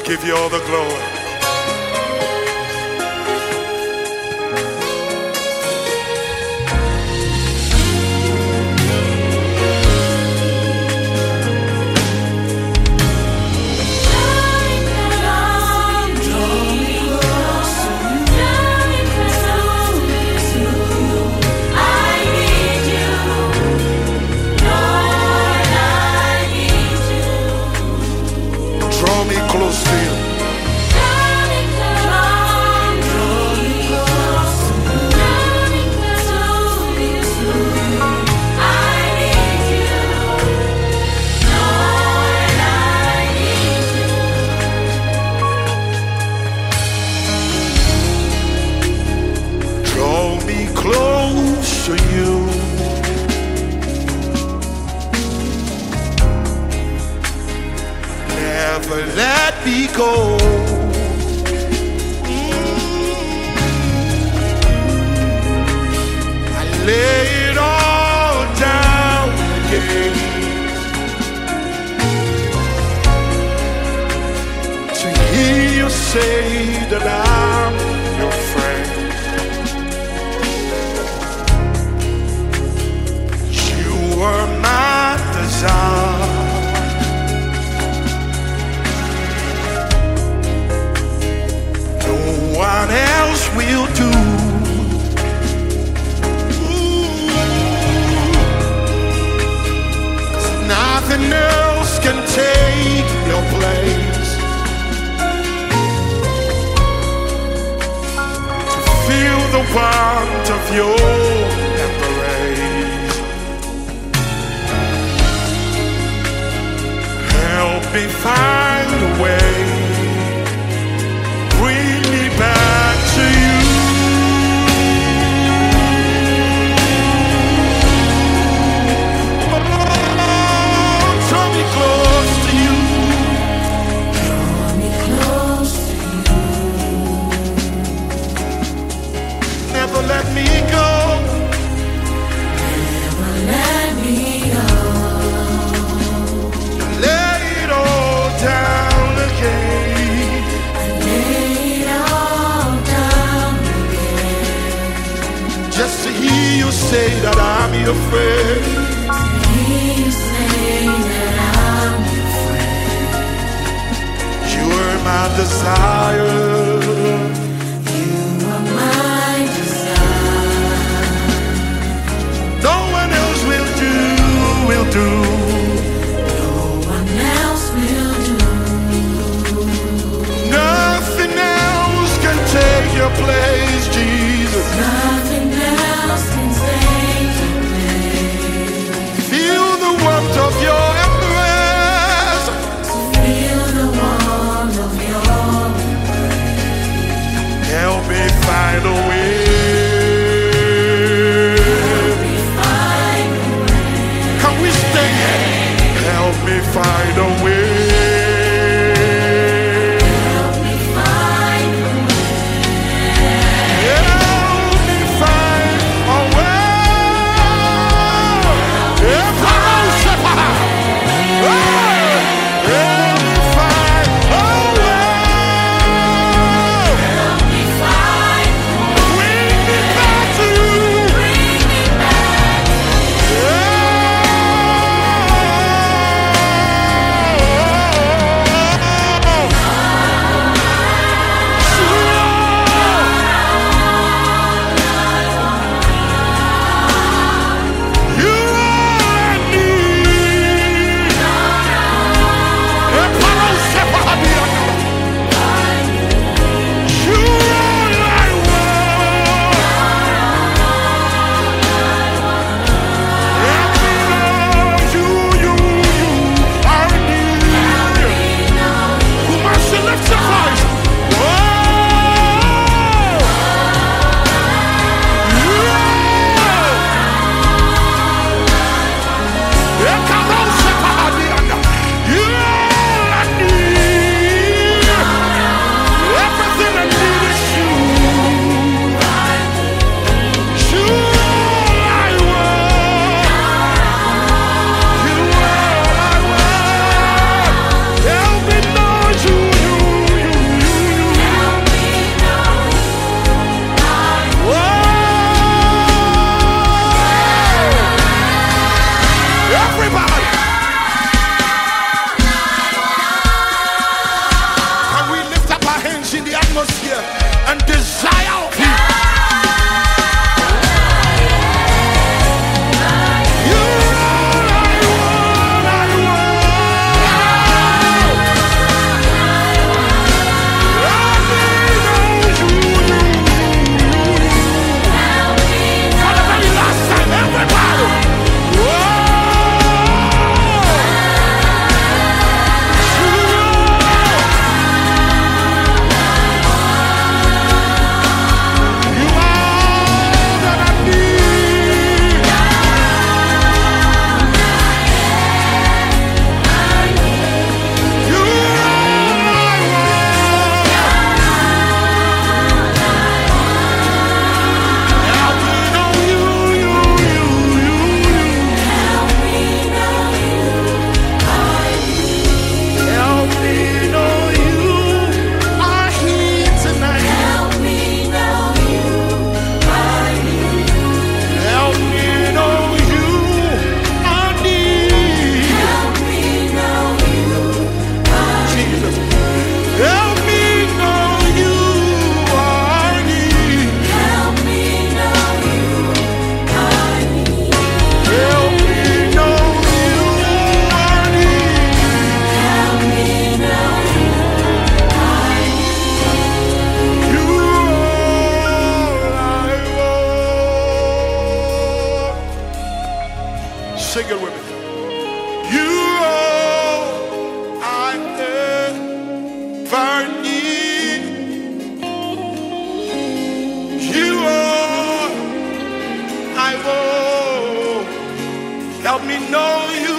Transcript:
give you all the glory. Draw me close to you. Draw me close to you. Never let me go. I lay it all down again to hear you say that I'm your friend. You are my desire. No one else will do. Nothing else can take your place. To feel the warmth of your embrace. Help me find a way. Bring me back to you. Oh, draw me close to you. Draw me close to you. Never let me go. Never let me go. Lay it all down again. Lay it all down again. Just to hear you say that I'm your friend. Hear you say that I'm your friend. You are my desire. You are my desire. No one else will do, will do. No one else will do. Nothing else can take your place, Jesus. Nothing else can take your place. Feel the warmth of your embrace. Feel the warmth of your embrace. Help me find a way. Help me find a way. Can we stay here? Help me find a way. Help me find a way. Help me find a way. Help me find a way. Help me find a way. Bring me back to you. Bring me back. Oh, Sing it with me. You are I ever need. You are I will. Help me know you